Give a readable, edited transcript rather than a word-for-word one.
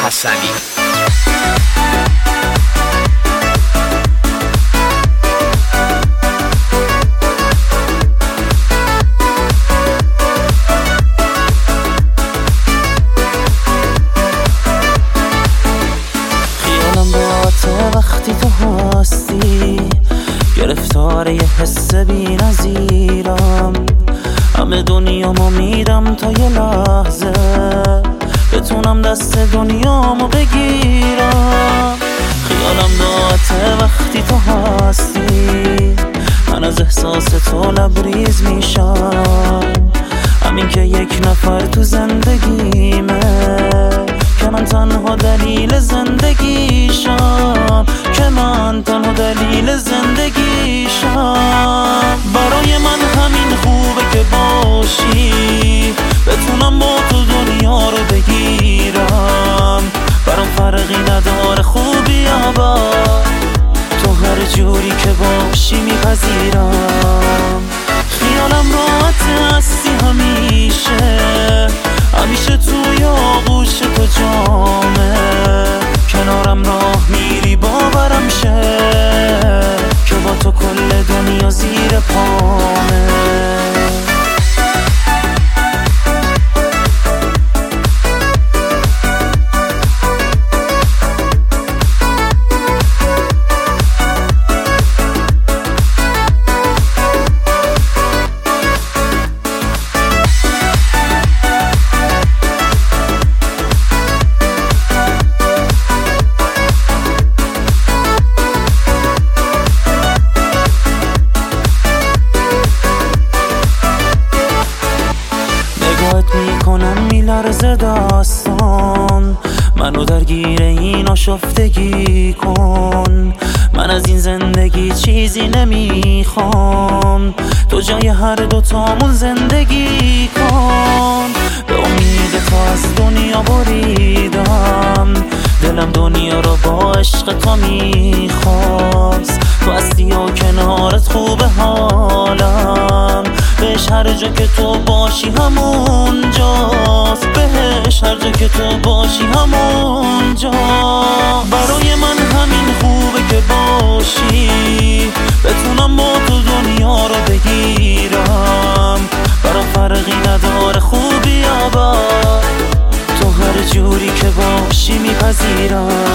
حسنی. وقتی تو هستی گرفتار یه حس بی نظیرم، همه دنیامو میدم تا یه لحظه بتونم دست دنیامو بگیرم. خیالم راحته وقتی تو هستی، من از احساس تو لبریز میشم. همین که یک نفر تو زندگیمه که من تنها دلیل زندگیشم، که من تنها دلیل زندگیشم. برای من همین خوبه که باشی، بتونم با تو دنیا رو بگیرم. برام فرقی نداره خوبی یا بد، تو هر جوری که باشی میپذیرم. خیالم راحت هستی همیشه، همیشه توی آغوش تو جامه، کنارم راه میری باورم شه که با تو کل دنیا زیر پامه. میکنم میلرزه داستان، منو درگیر این آشفتگی کن. من از این زندگی چیزی نمیخوام، تو جای هر دوتامون زندگی کن. به امید تو از دنیا بریدم، دلم دنیا رو با عشق تو میخواست. تو هستی و کنارت خوبه حالم، بهش هر جا که تو باشی همون جاست، بهش هر جا که تو باشی همون جا. برای من همین خوبه که باشی، بتونم با تو دنیا رو بگیرم. برام فرقی نداره خوبی یا بد، تو هر جوری که باشی میپذیرم.